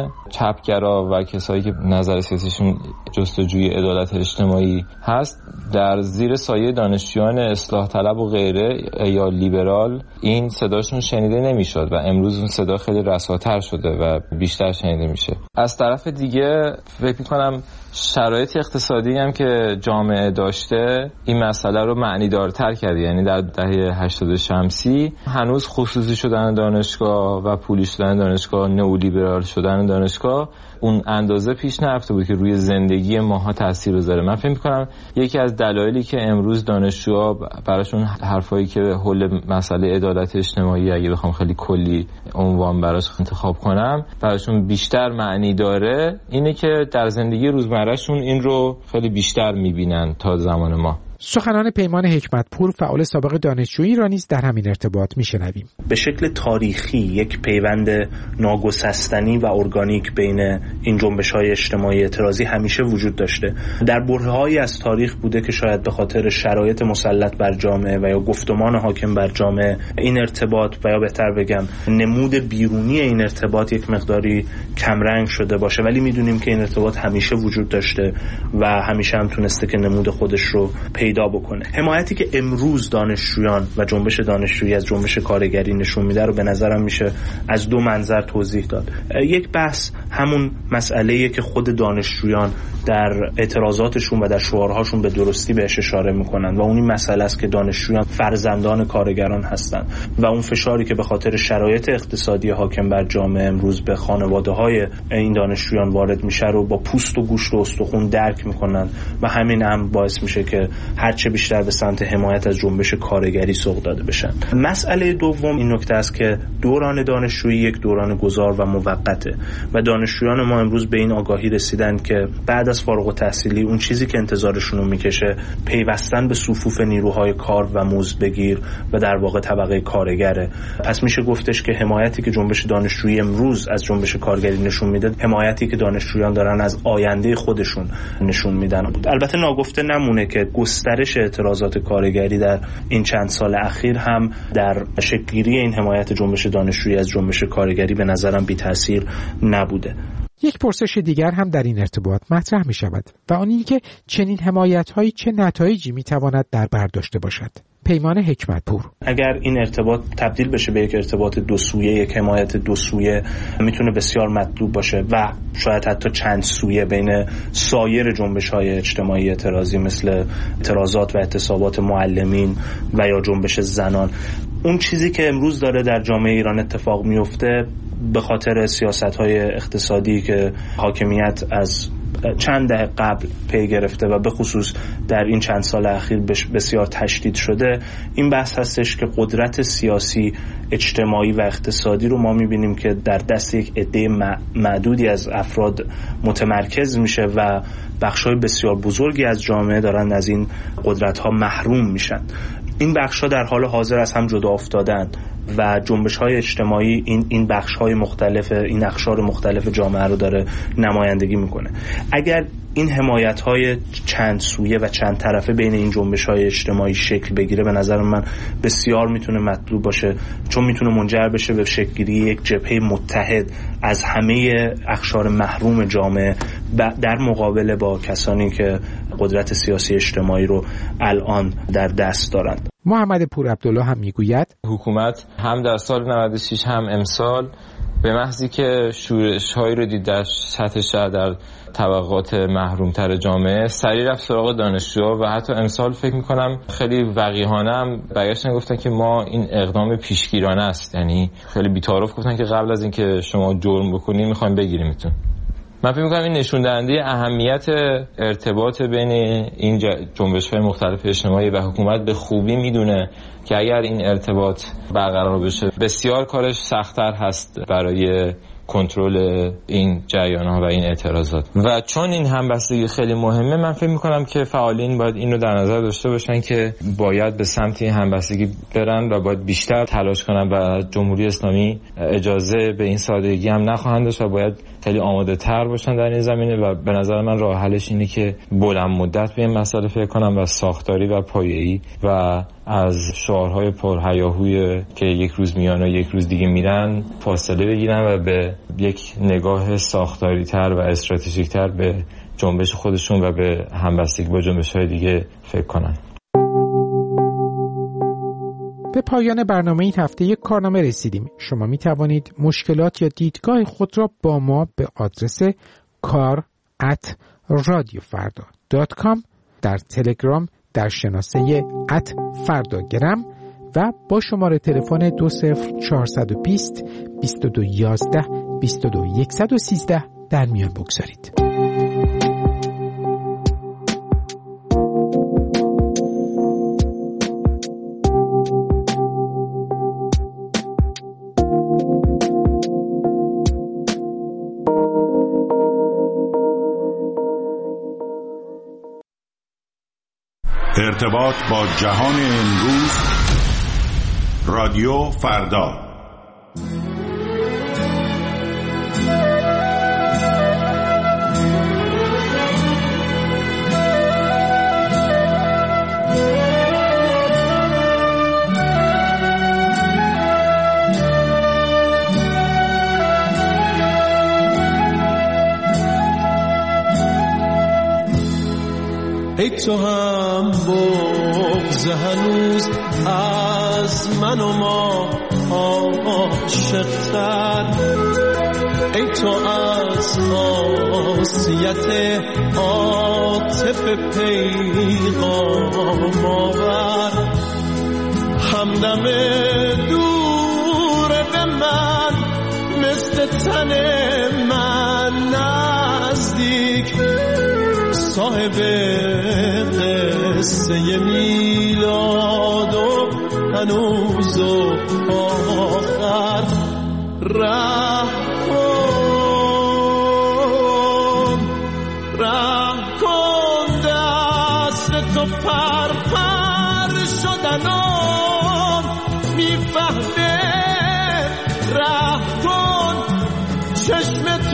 چپگرا و کسایی که نظر سیاسیشون جستجوی عدالت اجتماعی هست در زیر سایه دانشجویان اصلاح طلب و غیره یا لیبرال این صداشون شنیده نمیشد و امروز اون صدا خیلی رساتر شده و بیشتر شنیده میشه. از طرف دیگه فکر میکنم شرایط اقتصادی هم که جامعه داشته این مسئله رو معنیدارتر کرده. یعنی در دهه هشتاد شمسی هنوز خصوصی شدن دانشگاه و پولی شدن دانشگاه، نئولیبرال شدن دانشگاه اون اندازه پیش نرفته بود که روی زندگی ماها تاثیر بذاره. من فکر می‌کنم یکی از دلایلی که امروز دانشجوها براشون حرفایی که حول مسئله عدالت اجتماعی اگه بخوام خیلی کلی عنوان براش انتخاب کنم براشون بیشتر معنی داره اینه که در زندگی روزمرهشون این رو خیلی بیشتر می‌بینن تا زمان ما. سخنان پیمان حکمتپور فعال سابق دانشجویی را نیز در همین ارتباط میشنویم. به شکل تاریخی یک پیوند ناگسستنی و ارگانیک بین این جنبش‌های اجتماعی اعتراضی همیشه وجود داشته. در برهه‌هایی از تاریخ بوده که شاید به خاطر شرایط مسلط بر جامعه و یا گفتمان حاکم بر جامعه این ارتباط و یا بهتر بگم نمود بیرونی این ارتباط یک مقداری کمرنگ شده باشه، ولی میدونیم که این ارتباط همیشه وجود داشته و همیشه هم تونسته که نمود خودش رو پیدا بکنه. حمایتی که امروز دانشجویان و جنبش دانشجویی از جنبش کارگری نشون میده رو به نظرم میشه از دو منظر توضیح داد. یک بحث همون مسئله‌ایه که خود دانشجویان در اعتراضاتشون و در شعارهاشون به درستی بهش اشاره میکنن و اون این مسئله است که دانشجویان فرزندان کارگران هستن و اون فشاری که به خاطر شرایط اقتصادی حاکم بر جامعه امروز به خانواده‌های این دانشجویان وارد میشه رو با پوست و گوشت و استخوان درک میکنن و همین هم باعث میشه که هرچه بیشتر به سمت حمایت از جنبش کارگری سوق داده بشن. مسئله دوم این نکته است که دوران دانشجویی یک دوران گذار و موقته و دانشجویان ما امروز به این آگاهی رسیدن که بعد از فارغ التحصیلی اون چیزی که انتظارشون رو میکشه پیوستن به صفوف نیروهای کار و مزدبگیر و در واقع طبقه کارگره. پس میشه گفتش که حمایتی که جنبش دانشجویی امروز از جنبش کارگری نشون میده حمایتی که دانشجویان دارن از آینده خودشون نشون میدن. البته ناگفته نمونه که گسترش اعتراضات کارگری در این چند سال اخیر هم در شکل‌گیری این حمایت جنبش دانشجویی از جنبش کارگری به نظرم بی تاثیر نبوده. یک پرسش دیگر هم در این ارتباط مطرح می شود و آن این که چنین حمایت‌هایی چه نتایجی می تواند در بر داشته باشد. پیمان حکمتپور: اگر این ارتباط تبدیل بشه به یک ارتباط دو سویه، یک حمایت دو سویه، میتونه بسیار مطلوب باشه و شاید حتی چند سویه بین سایر جنبش‌های اجتماعی اعتراضی مثل اعتراضات و اعتصابات معلمین و یا جنبش زنان. اون چیزی که امروز داره در جامعه ایران اتفاق میفته به خاطر سیاست‌های اقتصادی که حاکمیت از چند دهه قبل پی گرفته و به خصوص در این چند سال اخیر بسیار تشدید شده، این بحث هستش که قدرت سیاسی، اجتماعی و اقتصادی رو ما می‌بینیم که در دست یک عده معدودی از افراد متمرکز میشه و بخش‌های بسیار بزرگی از جامعه دارن از این قدرت‌ها محروم میشن. این بخش‌ها در حال حاضر از هم جدا افتادن و جنبش‌های اجتماعی این این بخش‌های مختلف، این اقشار مختلف جامعه رو داره نمایندگی میکنه. اگر این حمایت‌های چند سویه و چند طرفه بین این جنبش‌های اجتماعی شکل بگیره به نظر من بسیار میتونه مطلوب باشه، چون میتونه منجر بشه به شکل‌گیری یک جبهه متحد از همه اقشار محروم جامعه در مقابله با کسانی که قدرت سیاسی اجتماعی رو الان در دست دارند. محمد پورعبدالله هم میگوید حکومت هم در سال نود و شش هم امسال به محضی که شورش‌هایی رو دید در سطح شهر در طبقات محرومتر جامعه سریع رفت سراغ دانشجوها و حتی امسال فکر میکنم خیلی وقیحانه هم برگشتن گفتن که ما این اقدام پیشگیرانه است، یعنی خیلی بی‌تعارف گفتن که قبل از اینکه شما جرم بکنید میخوایم بگیریمتون. من فکر می‌کنم این نشون دهنده اهمیت ارتباط بین این جنبش‌های مختلف اجتماعی و حکومت به خوبی میدونه که اگر این ارتباط برقرار بشه بسیار کارش سخت‌تر هست برای کنترل این جریان‌ها و این اعتراضات. و چون این همبستگی خیلی مهمه، من فکر می‌کنم که فعالین باید این رو در نظر داشته باشن که باید به سمت این همبستگی برن و باید بیشتر تلاش کنن و جمهوری اسلامی اجازه به این سادگی هم نخواهند داشت و باید خیلی آماده تر باشن در این زمینه. و به نظر من راه حلش اینه که بلند مدت به این مسئله فکر کنن و ساختاری و پایه‌ای و از شعارهای پرهیاهوی که یک روز میان و یک روز دیگه میرن فاصله بگیرن و به یک نگاه ساختاری تر و استراتژیک تر به جنبش خودشون و به همبستگی با جنبش‌های دیگه فکر کنن. به پایان برنامه این هفته یک کارنامه رسیدیم. شما می توانید مشکلات یا دیدگاه خود را با ما به آدرس کار ات رادیو فردا دات کام در تلگرام در شناسه ات فرداگرم و با شماره تلفن دو صفر چهارصد و بیست بیست و دو یازده بیست و دو صد و سیزده در میان بگذارید. ارتباط با جهان امروز، رادیو فردا. ای تو هم بغض هنوز از من و ما عاشق‌تر، ای تو از خاصیت عاطف پیغام آور، همدم دور به من مثل تن من نزدیک، صاحب قصه میلاد و هنوز و آخر، راه کن راه کن دست تو پر پر شدنم میفهمه، راه کن چشم تو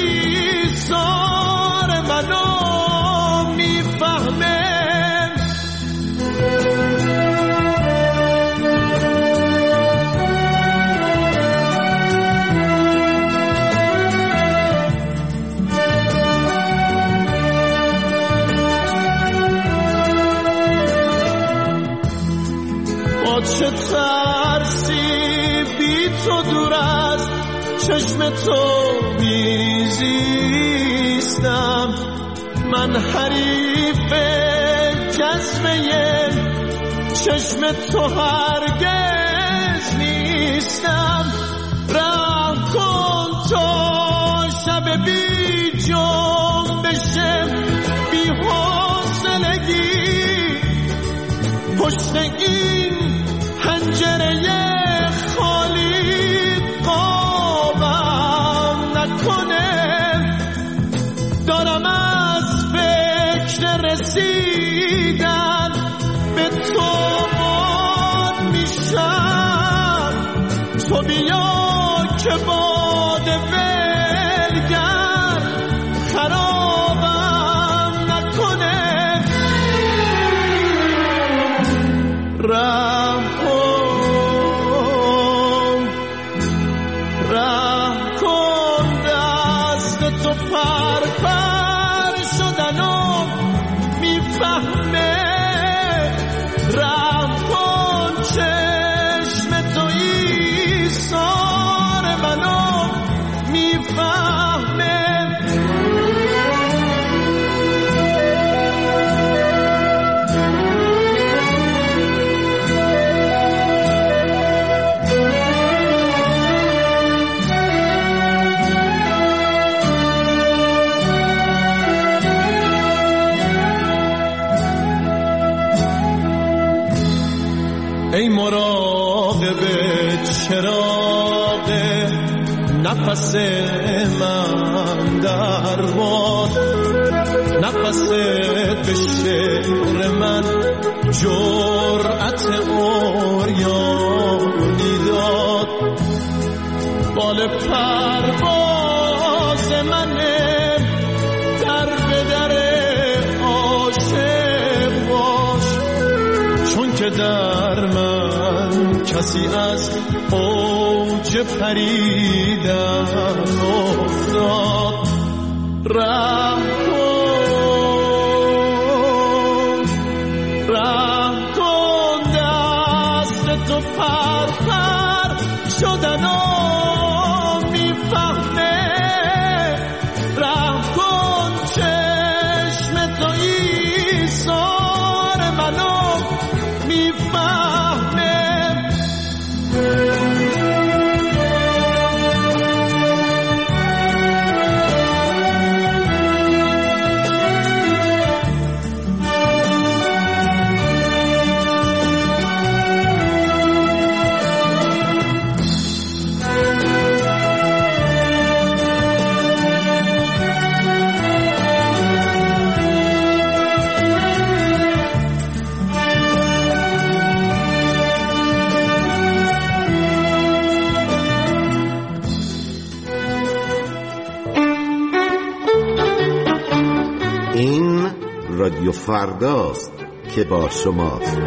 ایثار منو میفهمه. با چه ترسی بی تو دور از چشم تو میزیستم، من حریف جذبه چشم تو هرگز نیستم، راه کن تا شب بی جنبش بی حوصلگی پشت این پنجره خالی قابم نکنه، دارم از فکر رسیدن به تو باد میشم، تو بیا که باد ولگر خرابم نکنه، راه کن راه کن دست تو پر پر شدنم میفهمه، راه کن چشم تو ایثار منو میفهمه. ای مراقب چراغ نفس من در باد، نفست به شعر من جرأت اوریانی داد. بال پرواز منه در به در عاشق باش، چون که در من کسی از اوج پریدن افتاد. رحم کن رحم کن دست تو پر پر شدن و میفهمه، رحم کن چشم تو ایثار منو میفهمه. رادیو فرداست که با شماست.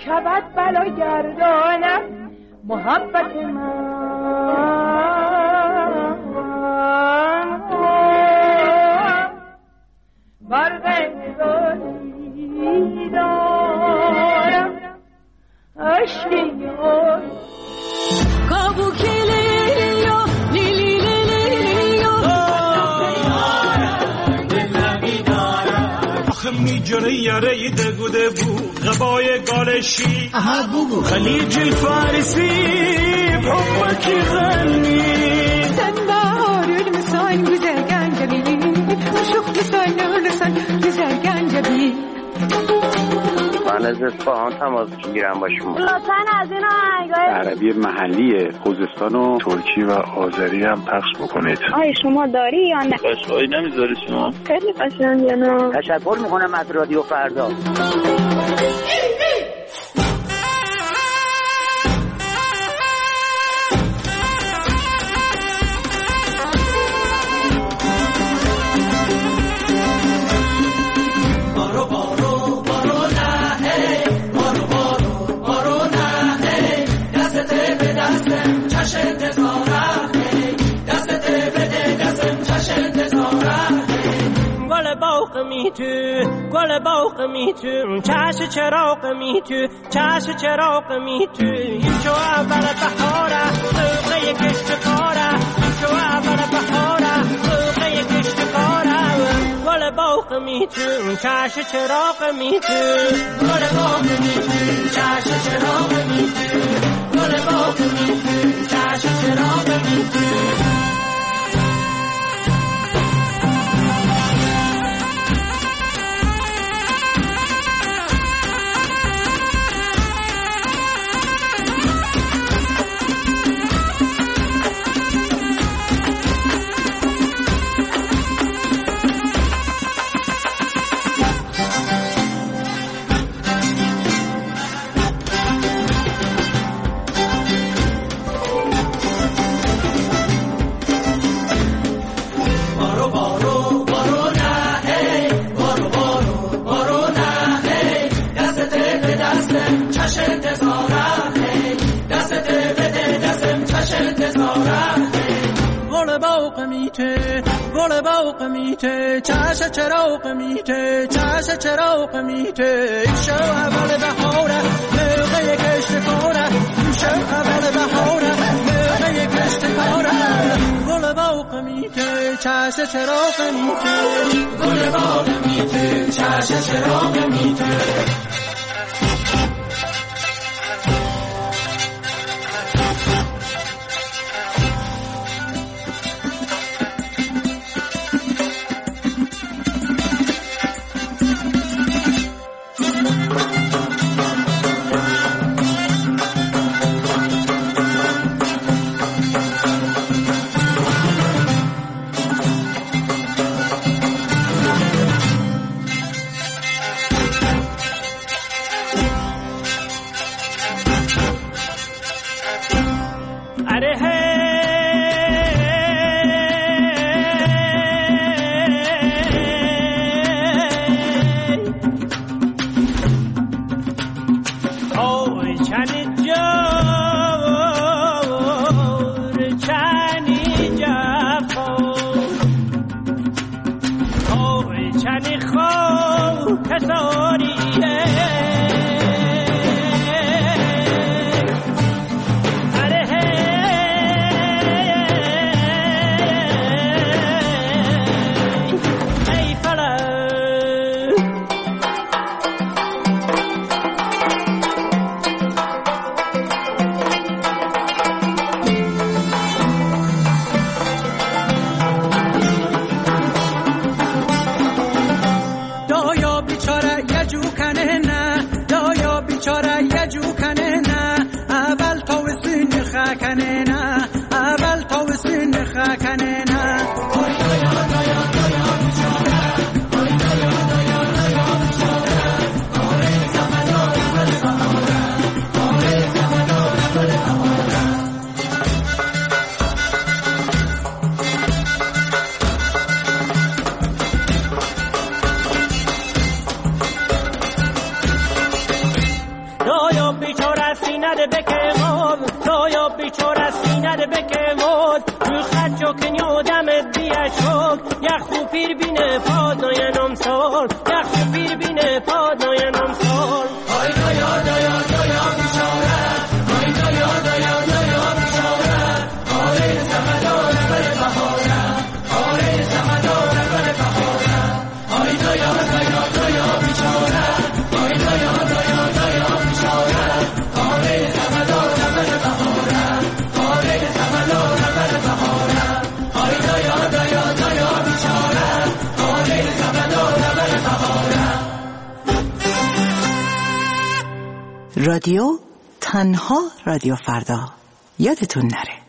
شود بلا گردانم محبت من برق نگاهی دارم عشقی کابو کلیو لیلی لیلیو آخه می جره یره دگوده بو غبای گالشی خلیج الفارسی بحبکی غنی سنبار المسان güzel gencebi شوخ مسان لسان güzel gencebi من از اصفهان تماس میگیرم با شما. لطفاً از این آهنگای عربی محلی خوزستان و ترکی و آذری هم پخش بکنید. آیا شما داری یا نه؟ قشنگی نمیذاری شما؟ خیلی قشنگه نه. تشکر میکنم از رادیو فردا. می تو گل باغ می تو چش چراغ می تو چش چراغ می تو یشو اول بهاره موقع کشت کاره یشو اول بهاره موقع کشت کاره گل باغ می تو چش چراغ می تو گل باغ می تو چش چراغ می تو گل باغ می تو چش چراغ می تو گل باغ میته چش چراغ میته چش چراغ میته شو اول بهاره موقع کشت کاره شو اول بهاره موقع کشت کاره گل باغ میته چش چراغ میته گل باغ میته چش چراغ میته نده بکمون تو یا بیچاره سی نده بکمون تو خد جو کنیو دمت بیشوک یخ خو پیر بینه پاد ناینم سال یخ خو پیر بینه پاد ناینم سال آی دایا دایا دایا بیچاره آی دایا دایا دایا بیچاره آره سمدار بر بهاره آره سمدار بر بهاره آی دایا دایا دایا بیچاره آی دایا دایا دایا بیچاره آره سمدار بر بهاره آره سمدار بر بهاره آی دایا دایا دایا بیچاره آره سمدار بر بهاره. رادیو تنها رادیو فردا یادتون نره.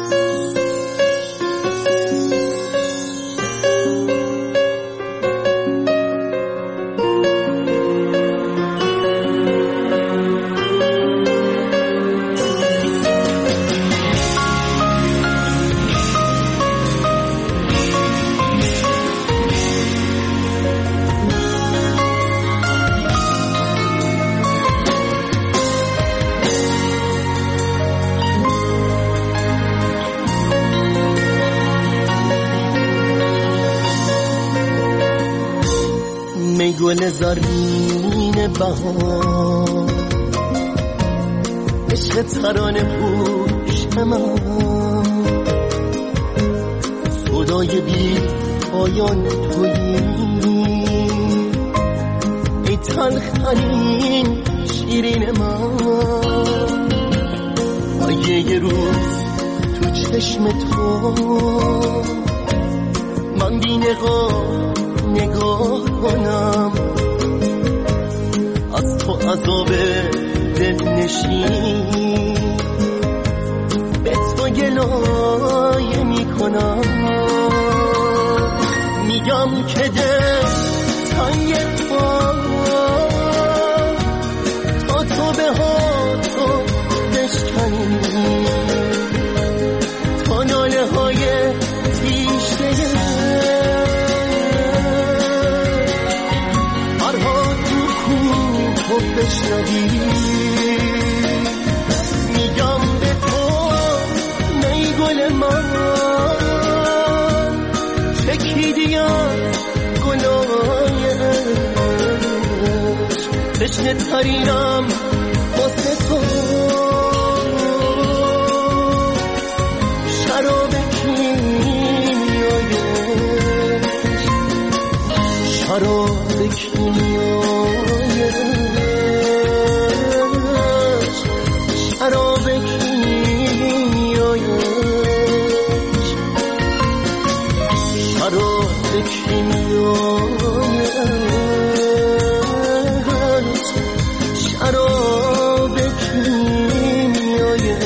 گل زرین بهار عشق ترانه پوش من صدای بی پایان تویی ای تلخترین شیرین من آیه یه روز تو چشم تو من بی نقاب نگاه کنم از تو عذاب دل نشین به تو گلایه میکنم میگم که دل تنگ تو تا تو به ها تو بشکنی تا ناله های تیشه بشنوی میگم به تو نی گل من چکیدی از گلای عشق تشنه ترینم واسه تو شراب کیمیای شراب کیمیای شراب کیمیای شراب کیمیای شراب کیمیای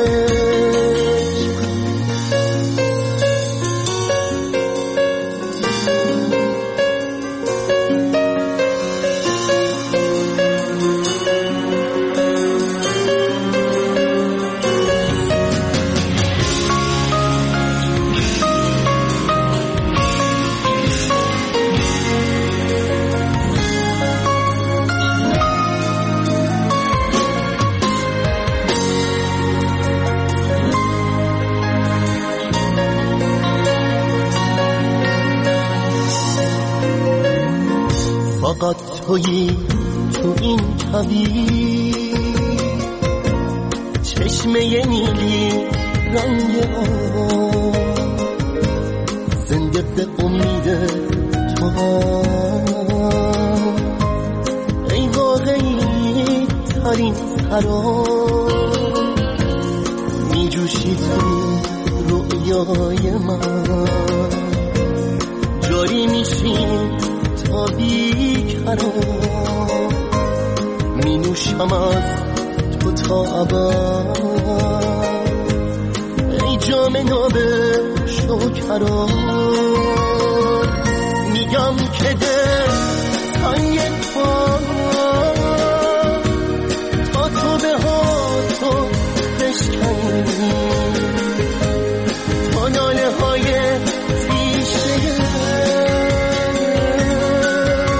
فقط تویی تو این کویر چشمه نیلی رنگ آب زنده به امید تو ای واقعی ترین سراب می جوشی تو رویای من جاری میشی تا بیکرار می نوشم از تو تا ابد ای جام ناب شکرا میگم که دل تنگ تو تا تو به ها تو بشکنی تا ناله های تیشه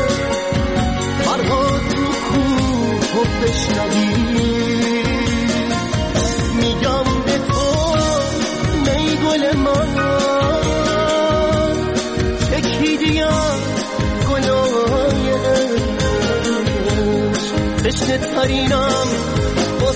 بشنوی تشنه ترینم با